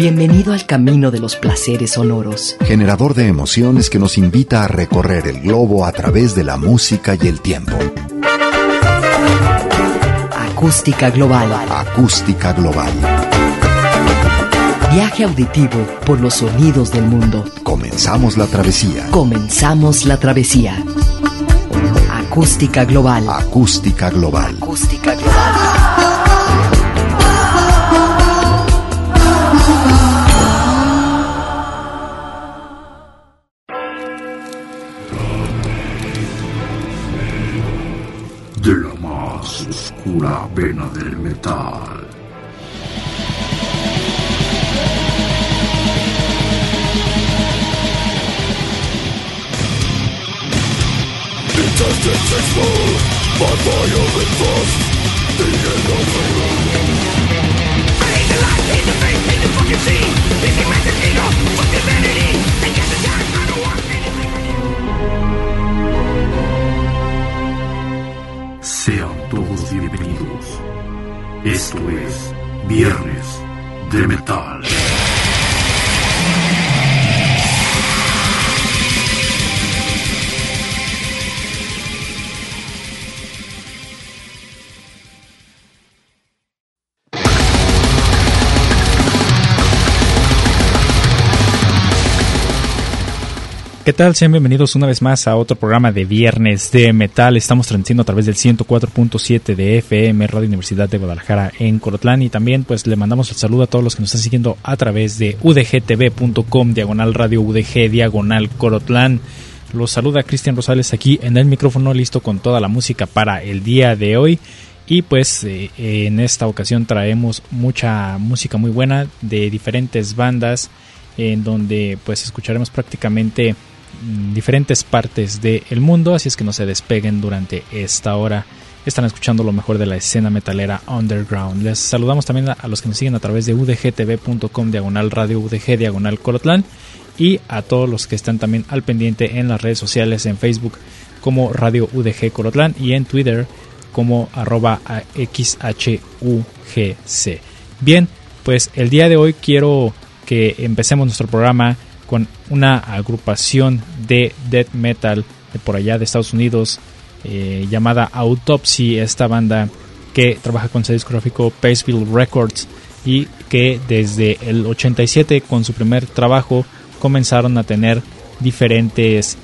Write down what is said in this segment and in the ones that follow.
Bienvenido al camino de los placeres sonoros. Generador de emociones que nos invita a recorrer el globo a través de la música y el tiempo. Acústica Global. Acústica Global. Viaje auditivo por los sonidos del mundo. Comenzamos la travesía. Comenzamos la travesía. Acústica Global. Acústica Global. Acústica Global. De la más oscura vena del metal. Sean todos bienvenidos. Esto es Viernes de Metal. ¿Qué tal? Sean bienvenidos una vez más a otro programa de Viernes de Metal. Estamos transmitiendo a través del 104.7 de FM, Radio Universidad de Guadalajara en Colotlán. Y también pues le mandamos el saludo a todos los que nos están siguiendo a través de udgtv.com, /radio UDG, /Colotlán. Los saluda Cristian Rosales aquí en el micrófono, listo con toda la música para el día de hoy. Y pues en esta ocasión traemos mucha música muy buena de diferentes bandas, en donde pues escucharemos prácticamente diferentes partes del mundo, así es que no se despeguen durante esta hora. Están escuchando lo mejor de la escena metalera underground. Les saludamos también a los que nos siguen a través de udgtv.com, /radio UDG, /Colotlán, y a todos los que están también al pendiente en las redes sociales, en Facebook como Radio UDG Colotlán y en Twitter como @XHUGC. Bien, pues el día de hoy quiero que empecemos nuestro programa con una agrupación de death metal de por allá de Estados Unidos, llamada Autopsy. Esta banda que trabaja con sello discográfico Paceville Records y que desde el 87 con su primer trabajo comenzaron a tener diferentes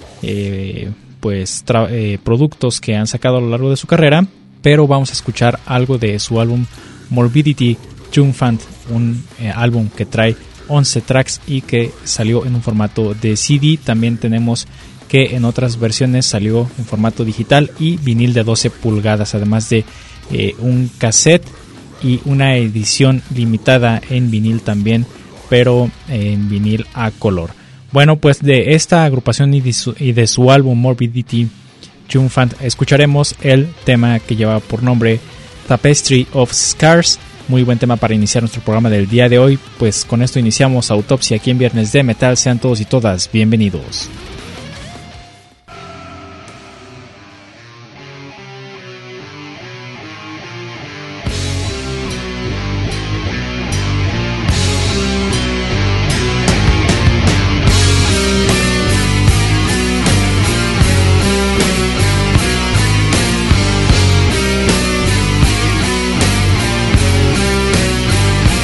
productos que han sacado a lo largo de su carrera, pero vamos a escuchar algo de su álbum Morbidity Triumphant, un álbum que trae 11 tracks y que salió en un formato de CD. También tenemos que en otras versiones salió en formato digital y vinil de 12 pulgadas, además de un cassette y una edición limitada en vinil también, pero en vinil a color. Bueno, pues de esta agrupación y de su álbum Morbidity Triumphant escucharemos el tema que lleva por nombre Tapestry of Scars. Muy buen tema para iniciar nuestro programa del día de hoy. Pues con esto iniciamos Autopsia aquí en Viernes de Metal. Sean todos y todas bienvenidos.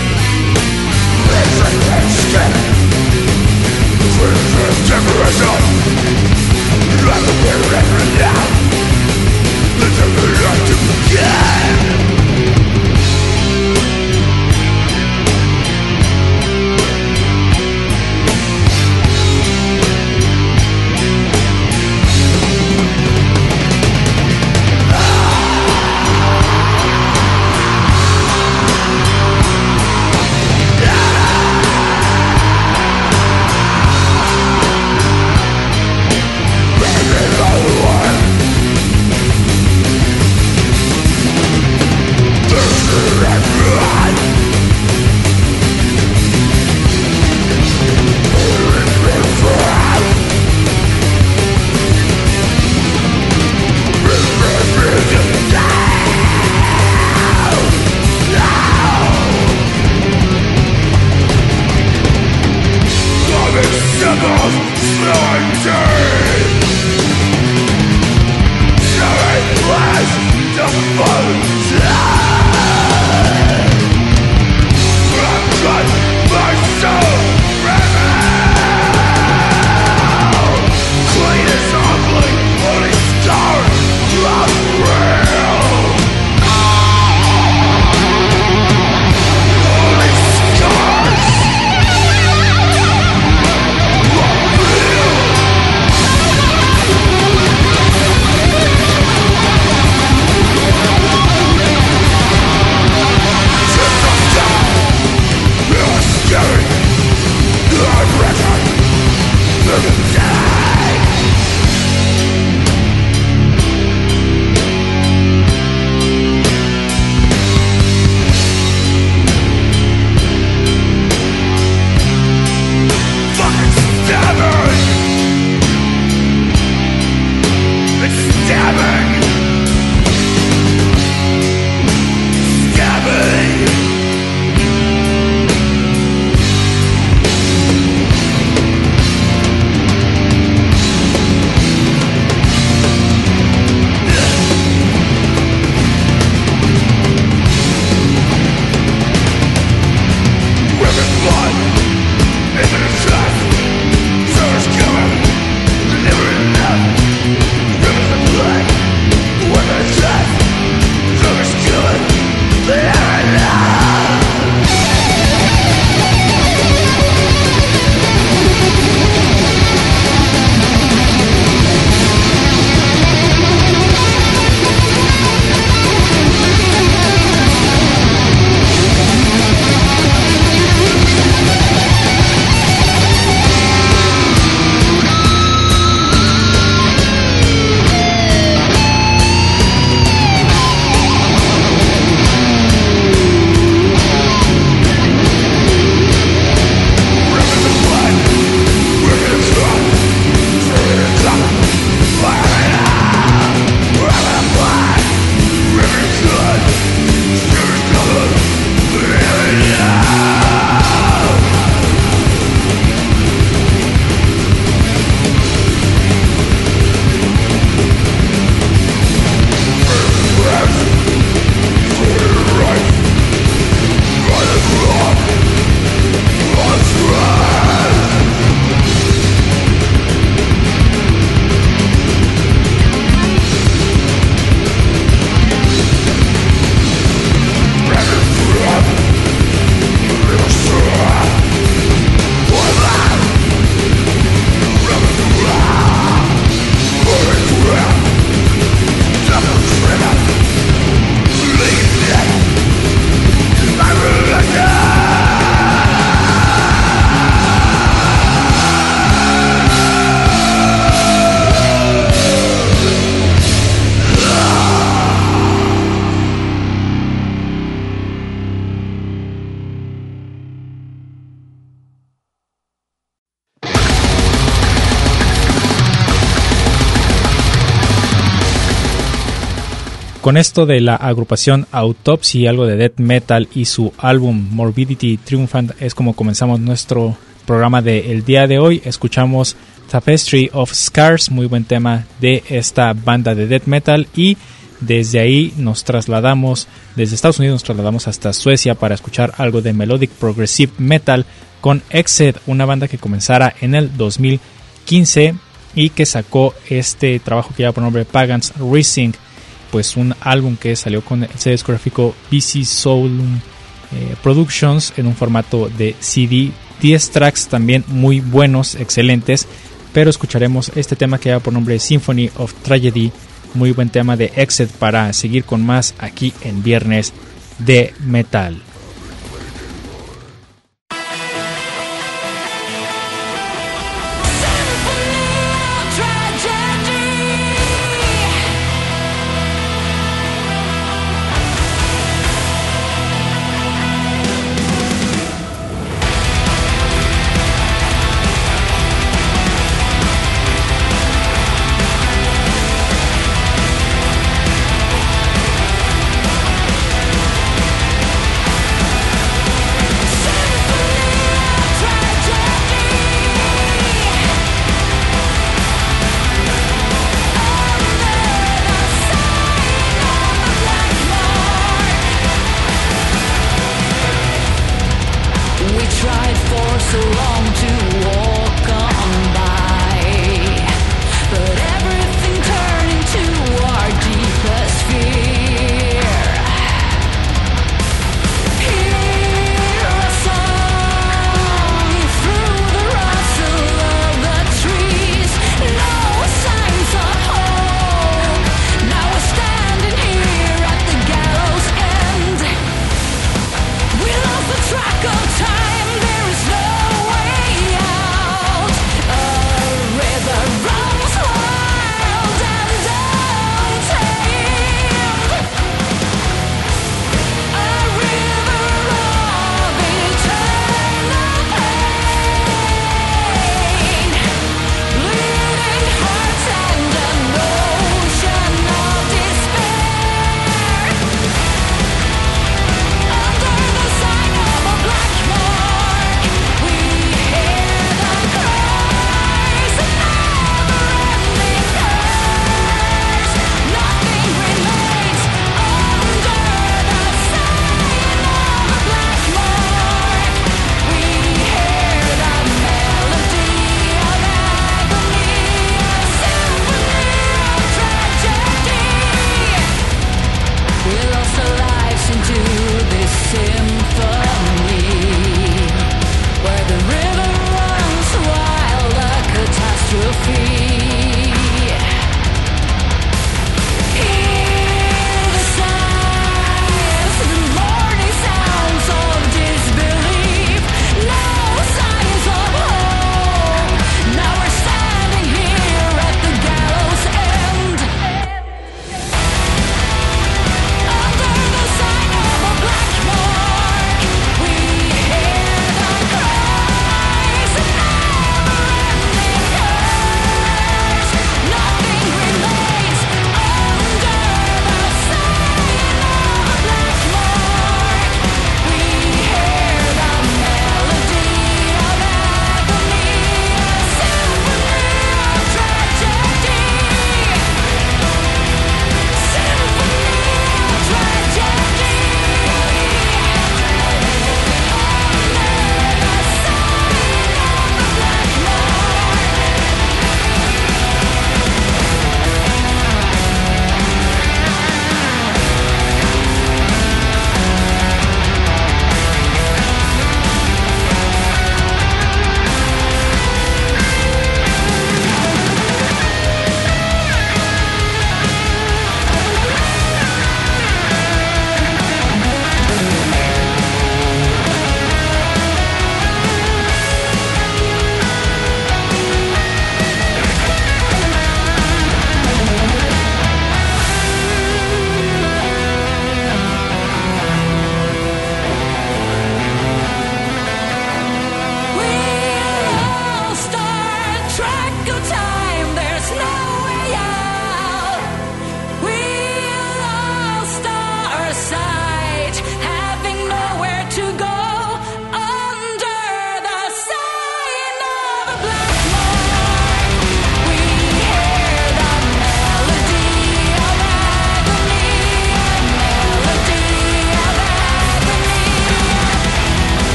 Temperature Con esto de la agrupación Autopsy, algo de death metal y su álbum Morbidity Triumphant es como comenzamos nuestro programa del día de hoy. Escuchamos Tapestry of Scars, muy buen tema de esta banda de death metal, y desde ahí nos trasladamos, desde Estados Unidos nos trasladamos hasta Suecia para escuchar algo de Melodic Progressive Metal con Exed, una banda que comenzara en el 2015 y que sacó este trabajo que lleva por nombre Pagans Rising, pues un álbum que salió con el sello discográfico BC Soul Productions en un formato de CD, 10 tracks también muy buenos, excelentes, pero escucharemos este tema que lleva por nombre Symphony of Tragedy, muy buen tema de Exed para seguir con más aquí en Viernes de Metal. Thank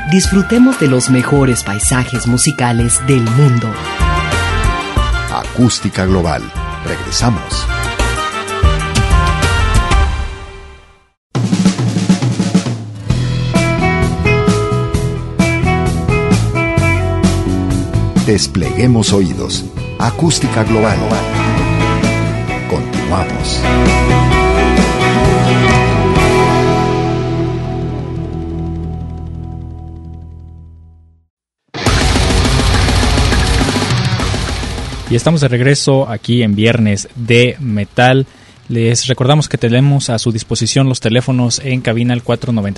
Disfrutemos de los mejores paisajes musicales del mundo. Acústica Global. Regresamos. Despleguemos oídos. Acústica Global. Continuamos. Y estamos de regreso aquí en Viernes de Metal. Les recordamos que tenemos a su disposición los teléfonos en cabina el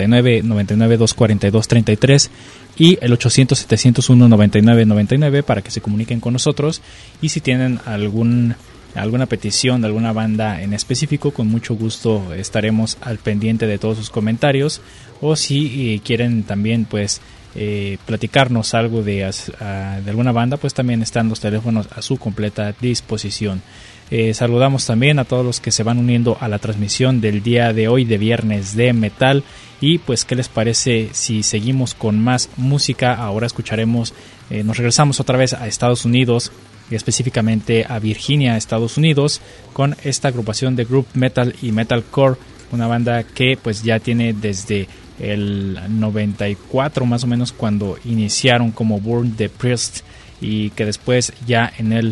499-99-242-33 y el 800-701-9999 para que se comuniquen con nosotros. Y si tienen alguna petición de alguna banda en específico, con mucho gusto estaremos al pendiente de todos sus comentarios. O si quieren también pues platicarnos algo de alguna banda, pues también están los teléfonos a su completa disposición. Saludamos también a todos los que se van uniendo a la transmisión del día de hoy de Viernes de Metal. Y pues, ¿qué les parece si seguimos con más música? Ahora escucharemos, nos regresamos otra vez a Estados Unidos, y específicamente a Virginia, Estados Unidos, con esta agrupación de group metal y metalcore, una banda que pues ya tiene desde el 94 más o menos, cuando iniciaron como Burn the Priest, y que después ya en el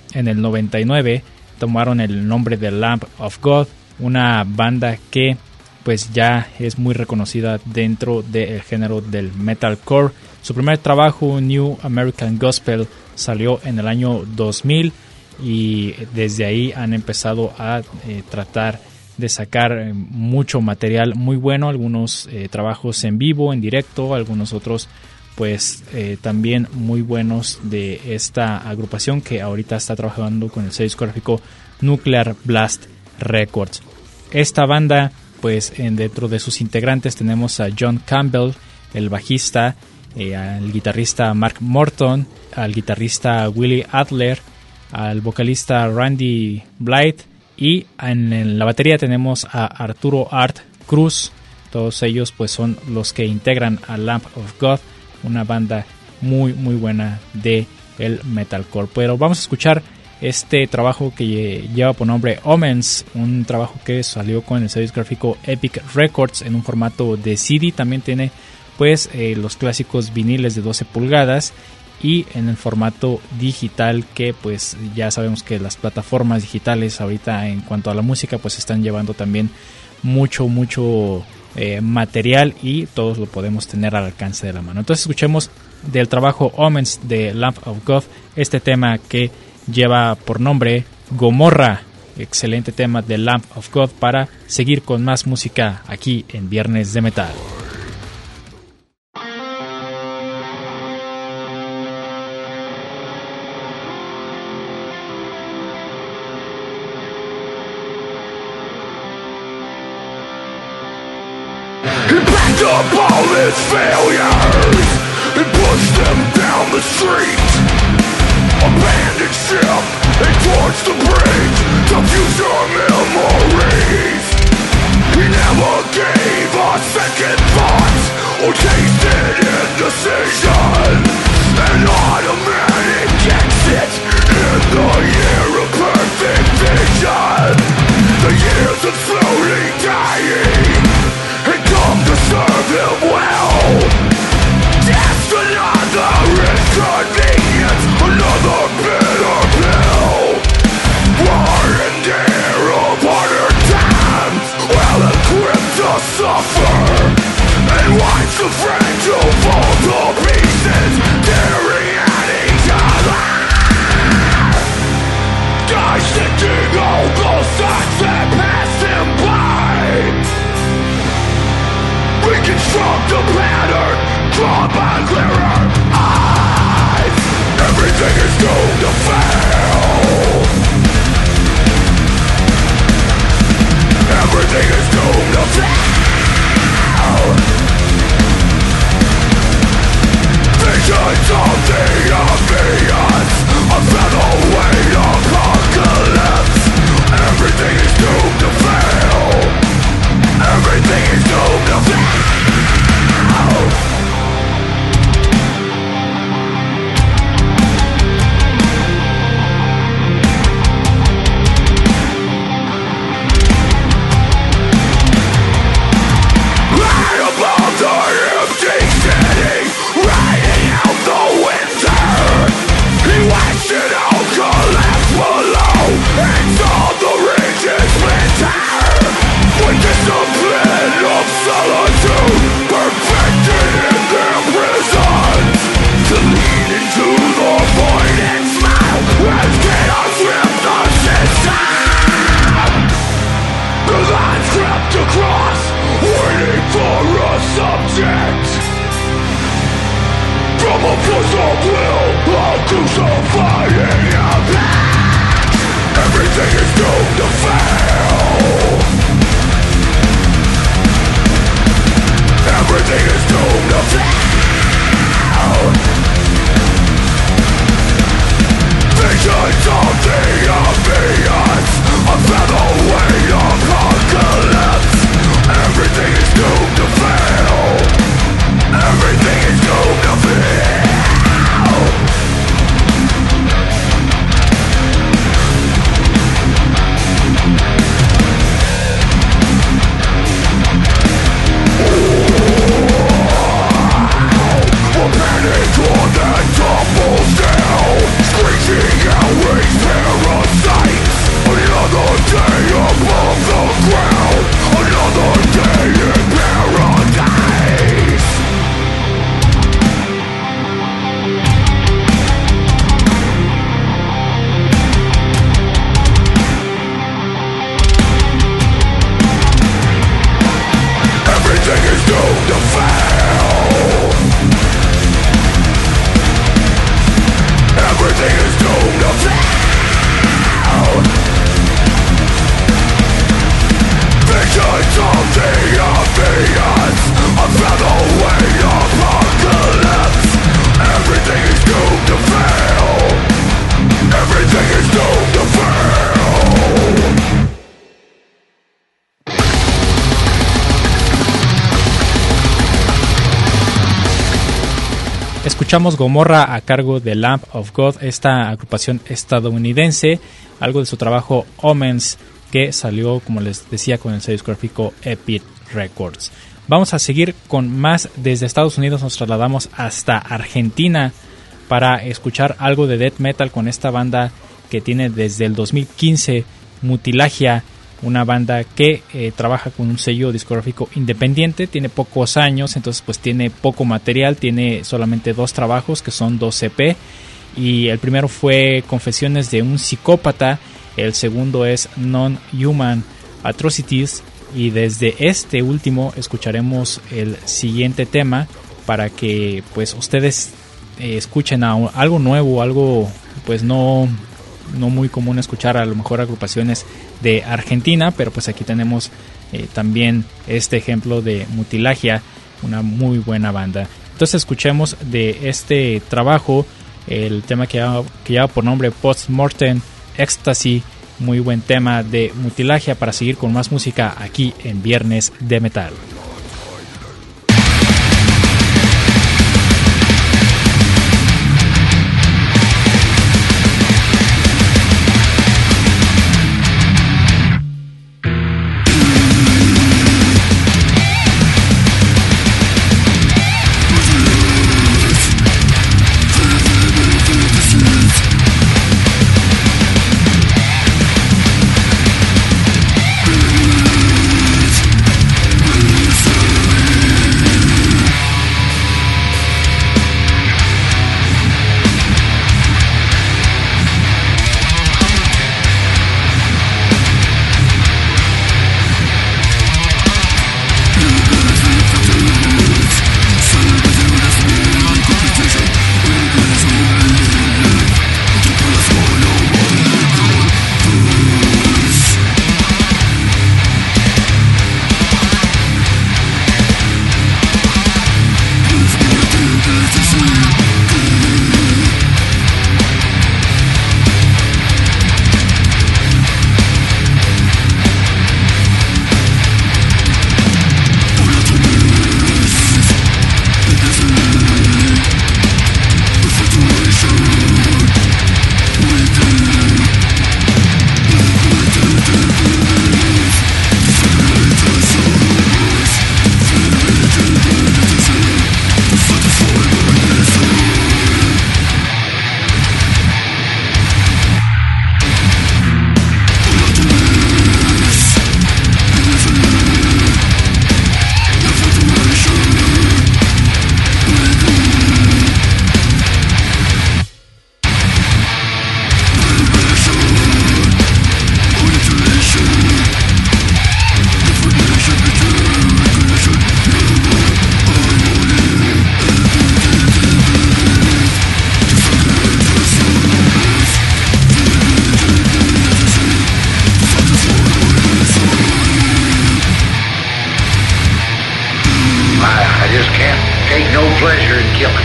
99 tomaron el nombre de Lamb of God, una banda que pues ya es muy reconocida dentro del género del metalcore. Su primer trabajo, New American Gospel, salió en el año 2000 y desde ahí han empezado a tratar de sacar mucho material muy bueno, algunos trabajos en vivo, en directo, algunos otros pues también muy buenos de esta agrupación que ahorita está trabajando con el sello discográfico Nuclear Blast Records. Esta banda, pues dentro de sus integrantes tenemos a John Campbell, el bajista, al guitarrista Mark Morton, al guitarrista Willie Adler, al vocalista Randy Blythe, y en la batería tenemos a Arturo Art Cruz. Todos ellos pues son los que integran a Lamb of God, una banda muy muy buena de el metalcore. Pero vamos a escuchar este trabajo que lleva por nombre Omens, un trabajo que salió con el sello discográfico Epic Records en un formato de CD. También tiene pues los clásicos viniles de 12 pulgadas y en el formato digital, que pues ya sabemos que las plataformas digitales ahorita en cuanto a la música pues están llevando también mucho material, y todos lo podemos tener al alcance de la mano. Entonces escuchemos del trabajo Omens de Lamb of God este tema que lleva por nombre Gomorra. Excelente tema de Lamb of God para seguir con más música aquí en Viernes de Metal. Up all his failures and push them down the street. Abandoned ship and towards the bridge to future memories. He never gave a second thought or tasted indecision. An automatic exit in the year of perfect vision. The years of slowly dying and come to serve him well. Just another inconvenience, another bitter pill. War and dare of harder times, well equipped to suffer, and watch the fragile Escuchamos Gomorra a cargo de Lamb of God, esta agrupación estadounidense, algo de su trabajo Omens, que salió, como les decía, con el sello discográfico Epic Records. Vamos a seguir con más. Desde Estados Unidos nos trasladamos hasta Argentina para escuchar algo de death metal con esta banda que tiene desde el 2015, Mutilagia, una banda que trabaja con un sello discográfico independiente, tiene pocos años, entonces pues tiene poco material, tiene solamente 2 trabajos que son 2 EP, y el primero fue Confesiones de un psicópata, el segundo es Non-Human Atrocities, y desde este último escucharemos el siguiente tema para que pues ustedes escuchen algo nuevo, algo pues no muy común escuchar, a lo mejor agrupaciones de Argentina, pero pues aquí tenemos también este ejemplo de Mutilagia, una muy buena banda. Entonces escuchemos de este trabajo el tema que lleva por nombre Postmortem Ecstasy, muy buen tema de Mutilagia, para seguir con más música aquí en Viernes de Metal. and killing.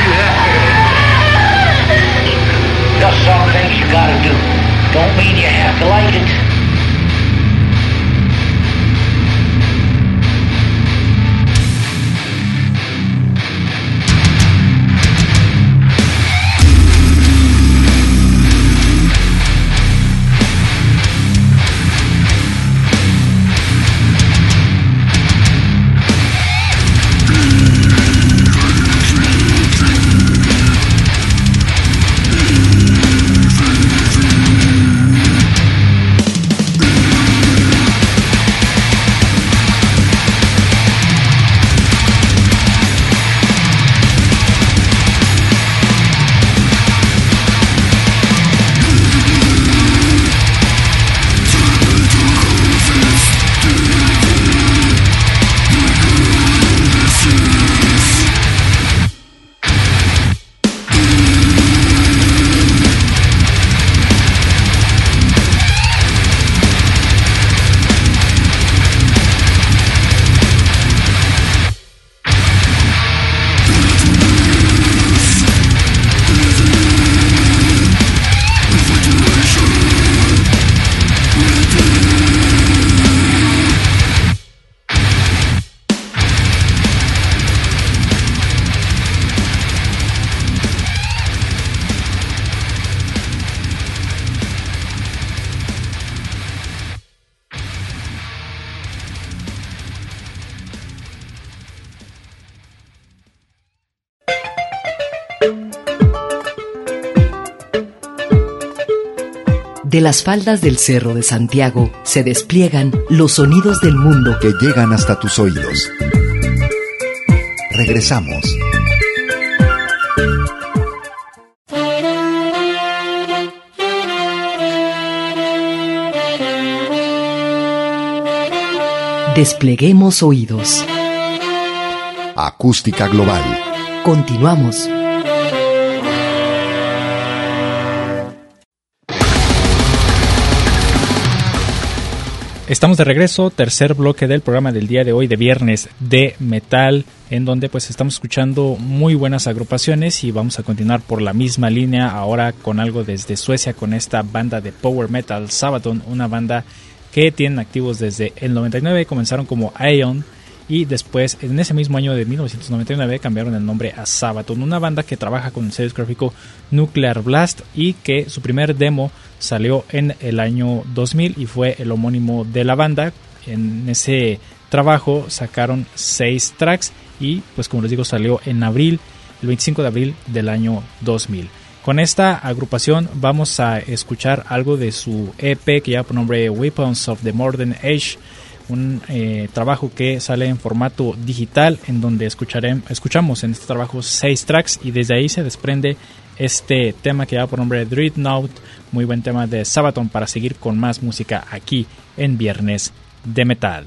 Just some things you gotta do. Don't mean you have to like it. De las faldas del Cerro de Santiago se despliegan los sonidos del mundo que llegan hasta tus oídos. Regresamos. Despleguemos oídos. Acústica global. Continuamos. Estamos de regreso, tercer bloque del programa del día de hoy de Viernes de Metal, en donde pues estamos escuchando muy buenas agrupaciones y vamos a continuar por la misma línea ahora con algo desde Suecia con esta banda de power metal Sabaton, una banda que tienen activos desde el 99, comenzaron como Aeon y después en ese mismo año de 1999 cambiaron el nombre a Sabaton, una banda que trabaja con el sello discográfico Nuclear Blast y que su primer demo salió en el año 2000 y fue el homónimo de la banda. En ese trabajo sacaron 6 tracks y pues como les digo salió en abril, el 25 de abril del año 2000. Con esta agrupación vamos a escuchar algo de su EP que lleva por nombre Weapons of the Modern Age, un trabajo que sale en formato digital en donde escuchamos en este trabajo 6 tracks y desde ahí se desprende este tema que lleva por nombre Dreadnought, muy buen tema de Sabaton para seguir con más música aquí en Viernes de Metal.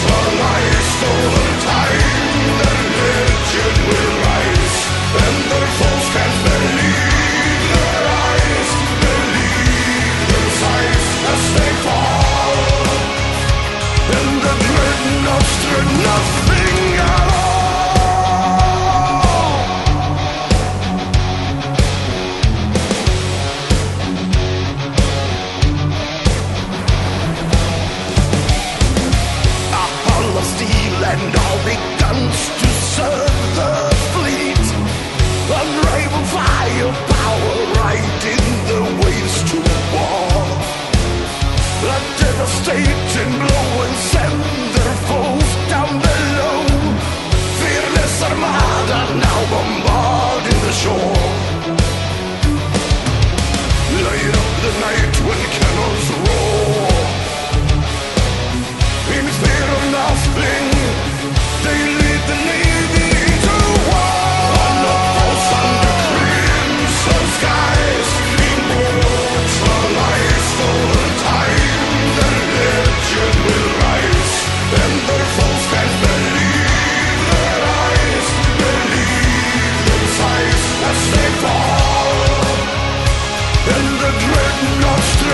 And the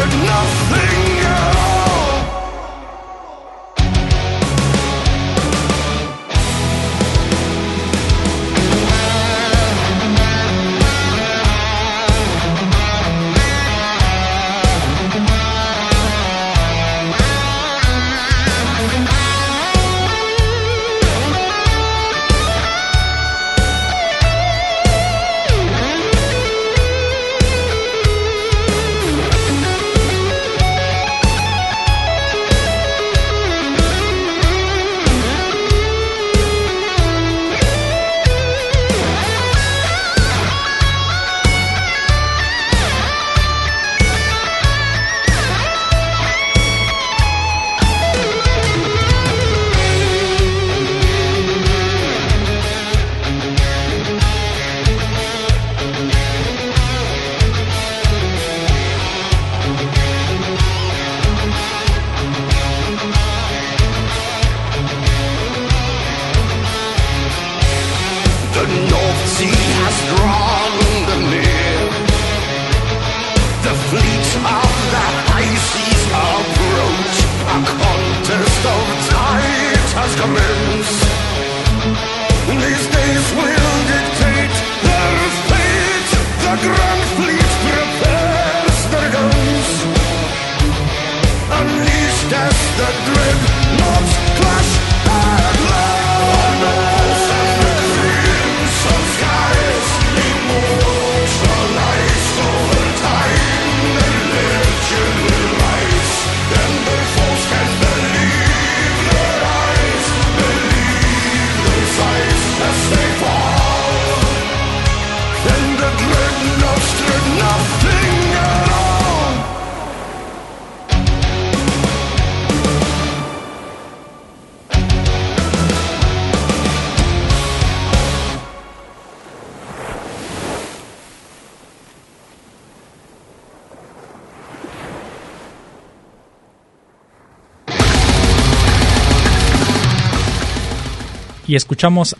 stood nothing at all. The North Sea has drawn the near. The fleets of the high seas approach. A contest of tides has commenced. These days will dictate their fate. The Grand Fleet prepares their guns. Unleashed as the dreadnoughts clash headlong. Y escuchamos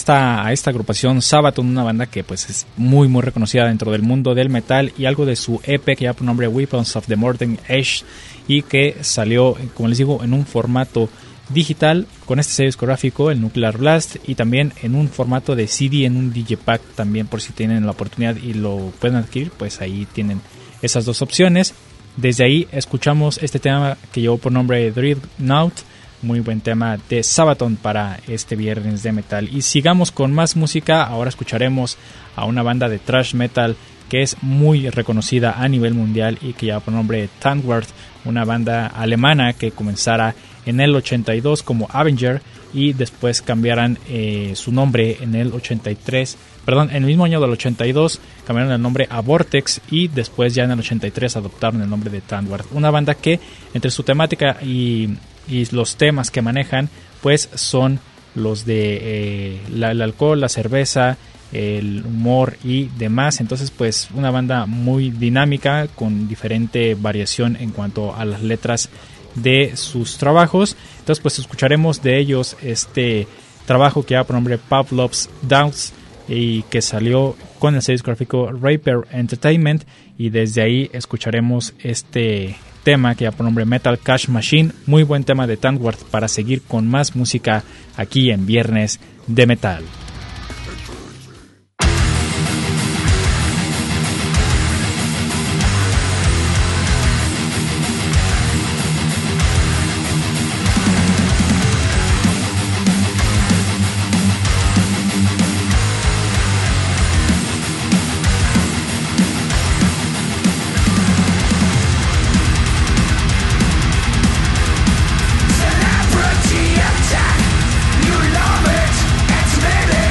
a esta agrupación Sabaton, una banda que pues es muy muy reconocida dentro del mundo del metal, y algo de su EP que lleva por nombre Weapons of the Modern Age, y que salió, como les digo, en un formato digital con este sello discográfico, el Nuclear Blast, y también en un formato de CD, en un Digipack también, por si tienen la oportunidad y lo pueden adquirir, pues ahí tienen esas dos opciones. Desde ahí escuchamos este tema que llevó por nombre Dreadnought, muy buen tema de Sabaton para este viernes de metal. Y sigamos con más música. Ahora escucharemos a una banda de thrash metal que es muy reconocida a nivel mundial y que lleva por nombre Tantwort, una banda alemana que comenzara en el 82 como Avenger y después cambiaran su nombre en el 83, en el mismo año del 82 cambiaron el nombre a Vortex, y después ya en el 83 adoptaron el nombre de Tantwort. Una banda que entre su temática y los temas que manejan pues son los de el alcohol, la cerveza, el humor y demás. Entonces pues una banda muy dinámica con diferente variación en cuanto a las letras de sus trabajos. Entonces pues escucharemos de ellos este trabajo que lleva por nombre Pavlov's Dogs y que salió con el sello discográfico Raper Entertainment, y desde ahí escucharemos este tema que lleva por nombre Metal Cash Machine, muy buen tema de Tantwort para seguir con más música aquí en Viernes de Metal. Celebrity attack, you love it, it's minute.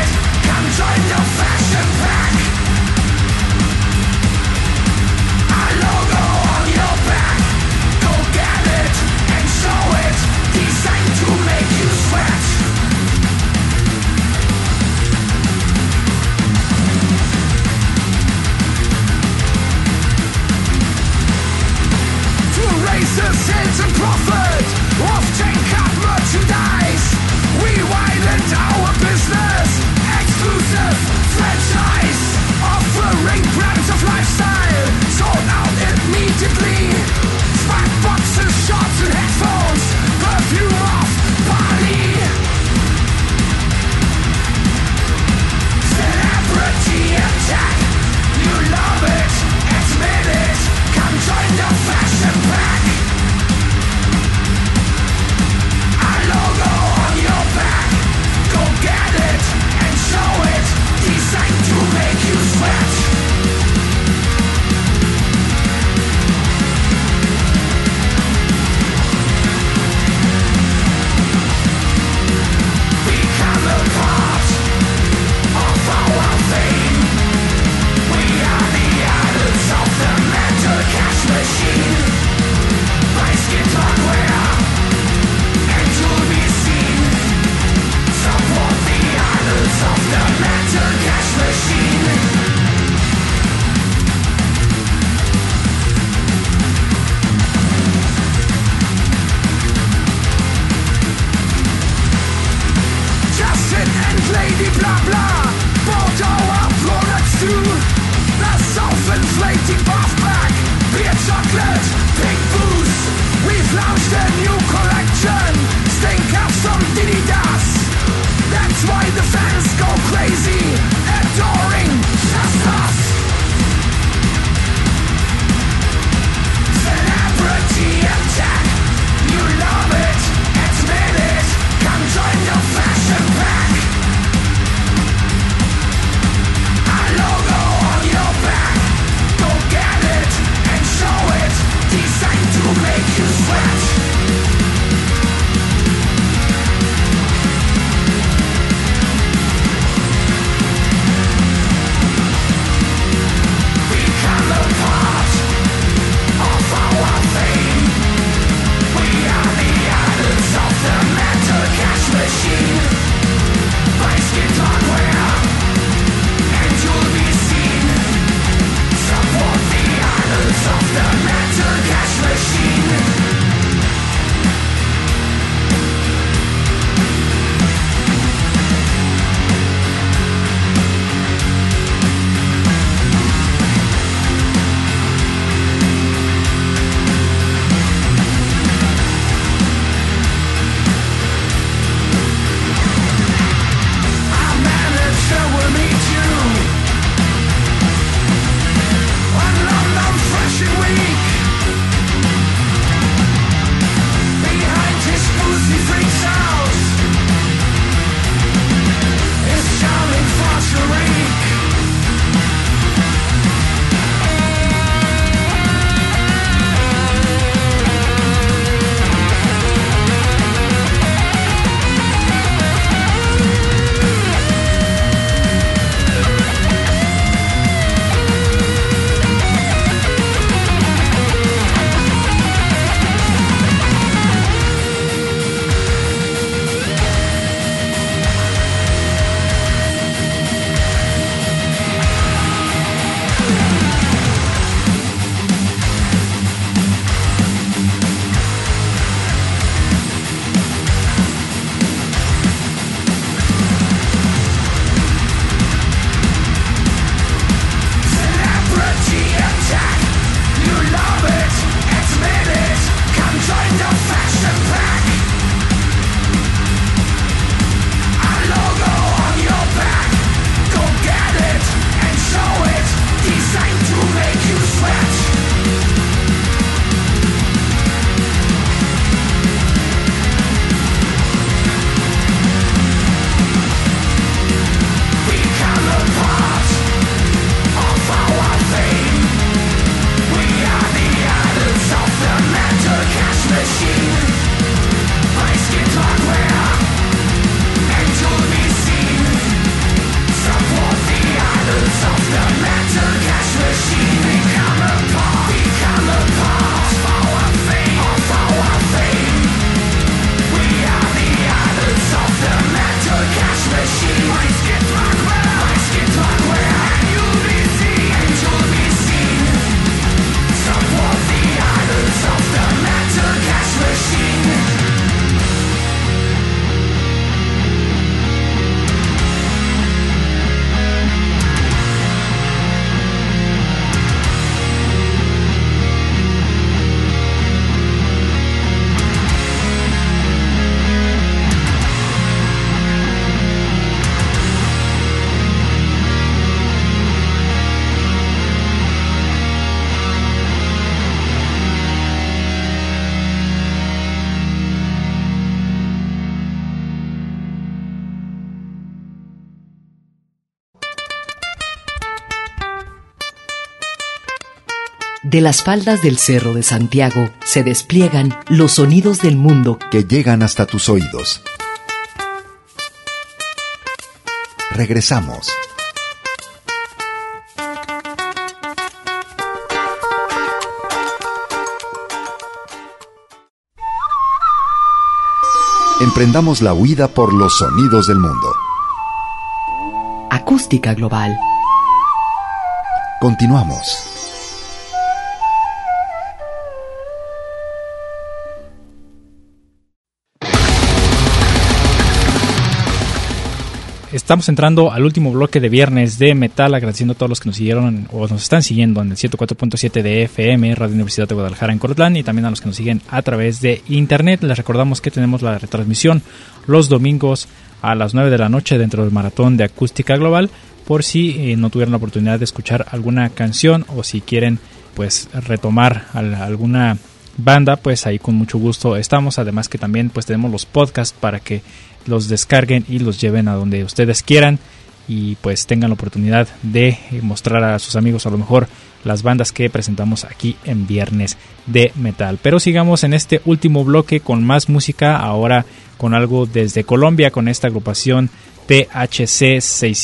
De las faldas del Cerro de Santiago se despliegan los sonidos del mundo que llegan hasta tus oídos. Regresamos. Emprendamos la huida por los sonidos del mundo. Acústica Global. Continuamos. Estamos entrando al último bloque de Viernes de Metal, agradeciendo a todos los que nos siguieron o nos están siguiendo en el 104.7 de FM, Radio Universidad de Guadalajara en Colotlán, y también a los que nos siguen a través de internet. Les recordamos que tenemos la retransmisión los domingos a las 9 de la noche dentro del maratón de Acústica Global, por si no tuvieron la oportunidad de escuchar alguna canción o si quieren pues retomar alguna banda, pues ahí con mucho gusto estamos. Además que también pues tenemos los podcasts para que los descarguen y los lleven a donde ustedes quieran y pues tengan la oportunidad de mostrar a sus amigos a lo mejor las bandas que presentamos aquí en Viernes de Metal. Pero sigamos en este último bloque con más música, ahora con algo desde Colombia, con esta agrupación THC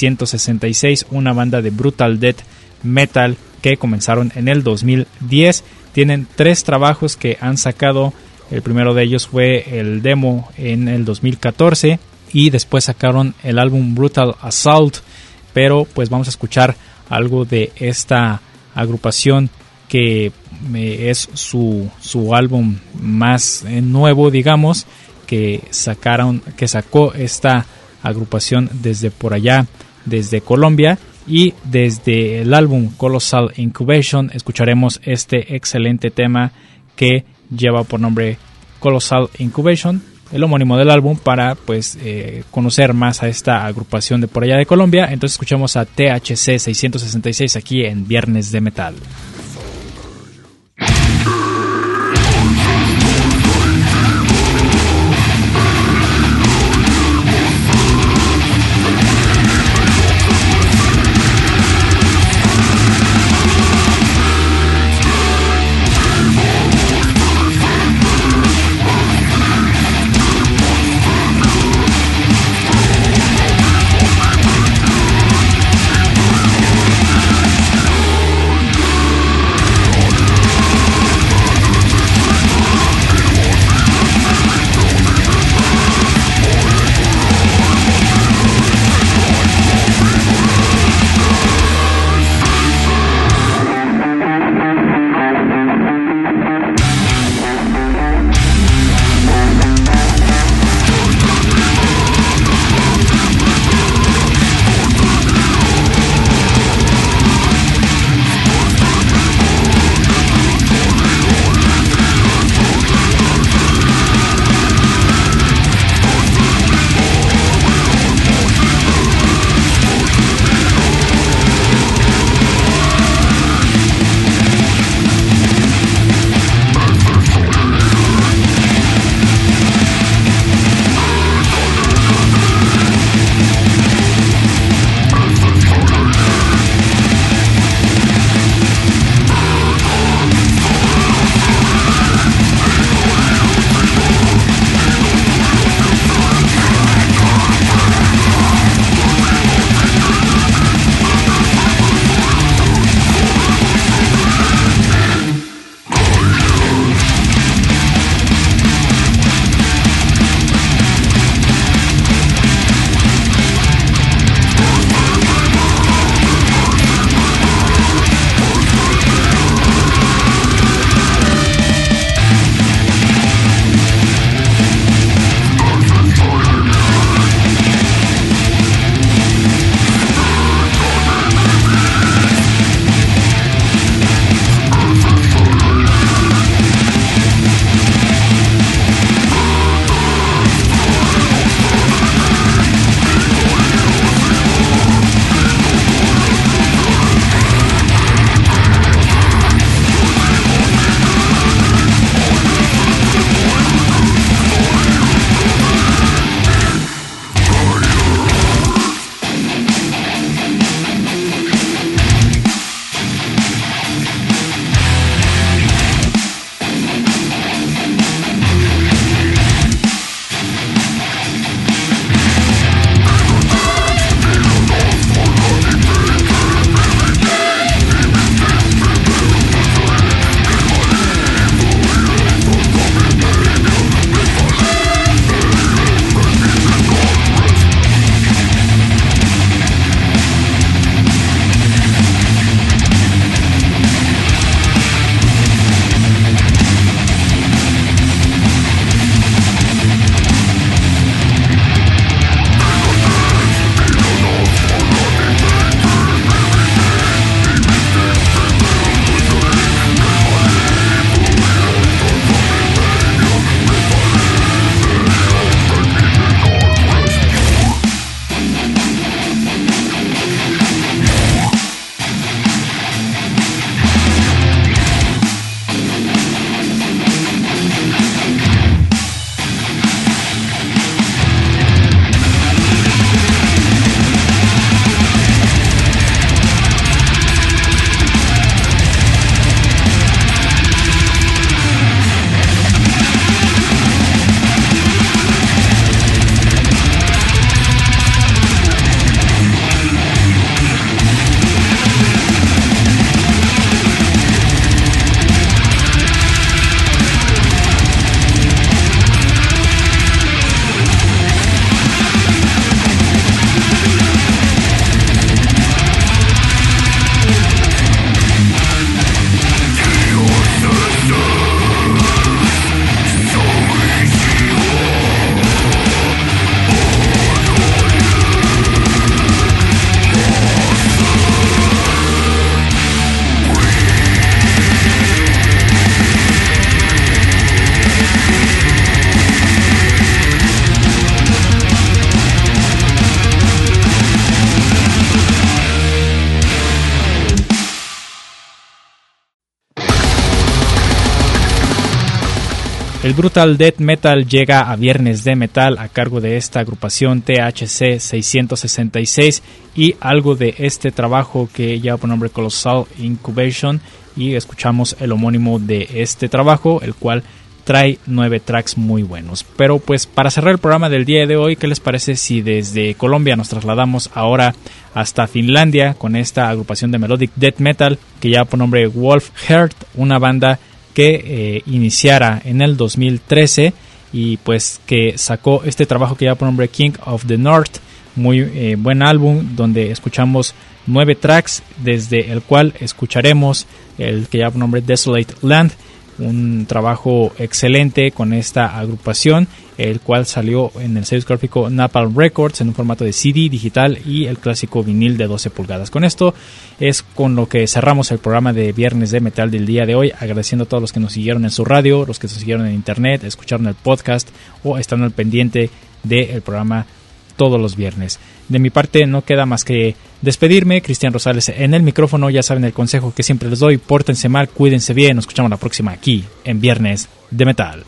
666, una banda de brutal death metal que comenzaron en el 2010. Tienen 3 trabajos que han sacado. El primero de ellos fue el demo en el 2014 y después sacaron el álbum Brutal Assault, pero pues vamos a escuchar algo de esta agrupación que es su álbum más nuevo, digamos, que sacó esta agrupación desde por allá, desde Colombia. Y desde el álbum Colossal Incubation escucharemos este excelente tema que lleva por nombre Colossal Incubation, el homónimo del álbum, para pues conocer más a esta agrupación de por allá de Colombia. Entonces escuchamos a THC 666 aquí en Viernes de Metal. All El Brutal Death Metal llega a Viernes de Metal a cargo de esta agrupación THC 666 y algo de este trabajo que lleva por nombre Colossal Incubation, y escuchamos el homónimo de este trabajo, el cual trae 9 tracks muy buenos. Pero pues para cerrar el programa del día de hoy, ¿qué les parece si desde Colombia nos trasladamos ahora hasta Finlandia con esta agrupación de Melodic Death Metal que lleva por nombre Wolf Heart, una banda que iniciara en el 2013 y pues que sacó este trabajo que lleva por nombre King of the North, muy buen álbum donde escuchamos 9 tracks, desde el cual escucharemos el que lleva por nombre Desolate Land, un trabajo excelente con esta agrupación, el cual salió en el sello discográfico Napalm Records en un formato de CD digital y el clásico vinil de 12 pulgadas. Con esto es con lo que cerramos el programa de Viernes de Metal del día de hoy, agradeciendo a todos los que nos siguieron en su radio, los que nos siguieron en internet, escucharon el podcast o están al pendiente del programa todos los viernes. De mi parte no queda más que despedirme. Cristian Rosales en el micrófono. Ya saben el consejo que siempre les doy: pórtense mal, cuídense bien. Nos escuchamos la próxima aquí en Viernes de Metal.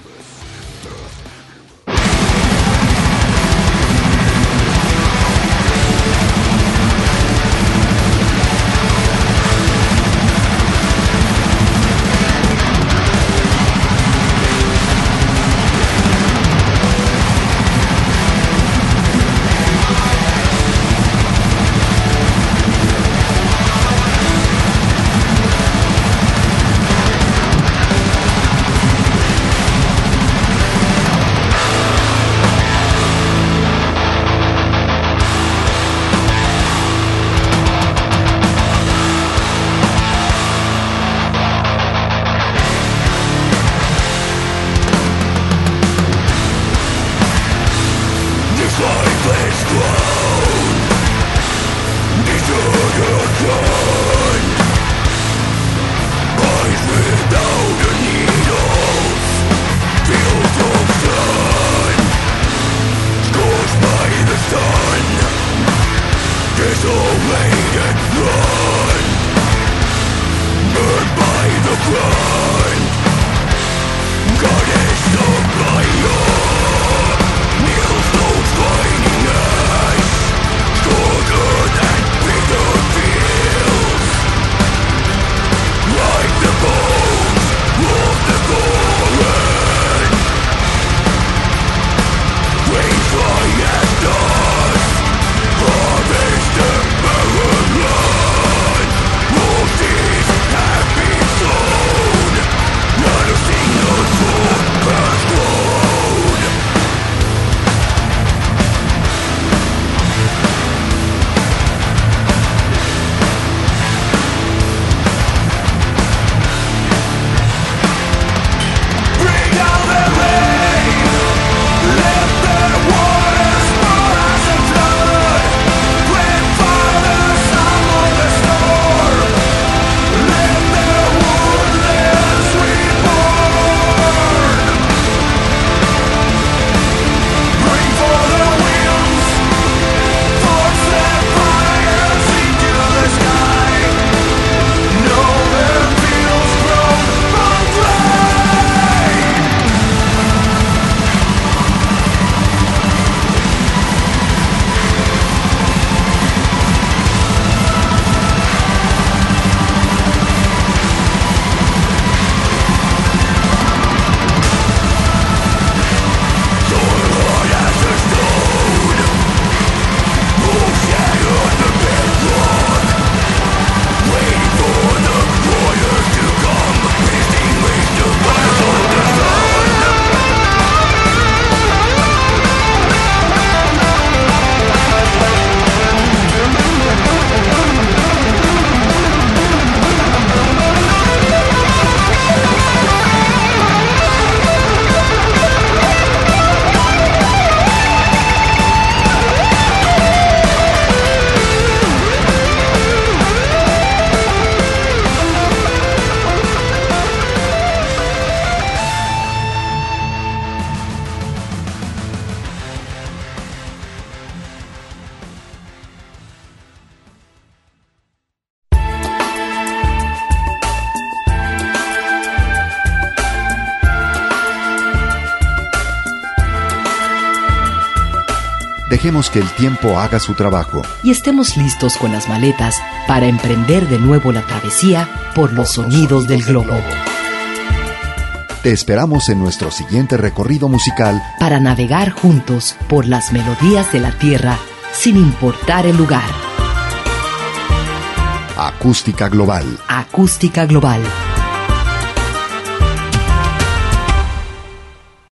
Dejemos que el tiempo haga su trabajo. Y estemos listos con las maletas para emprender de nuevo la travesía por los sonidos del globo. Te esperamos en nuestro siguiente recorrido musical Para navegar juntos por las melodías de la tierra sin importar el lugar. Acústica Global. Acústica Global.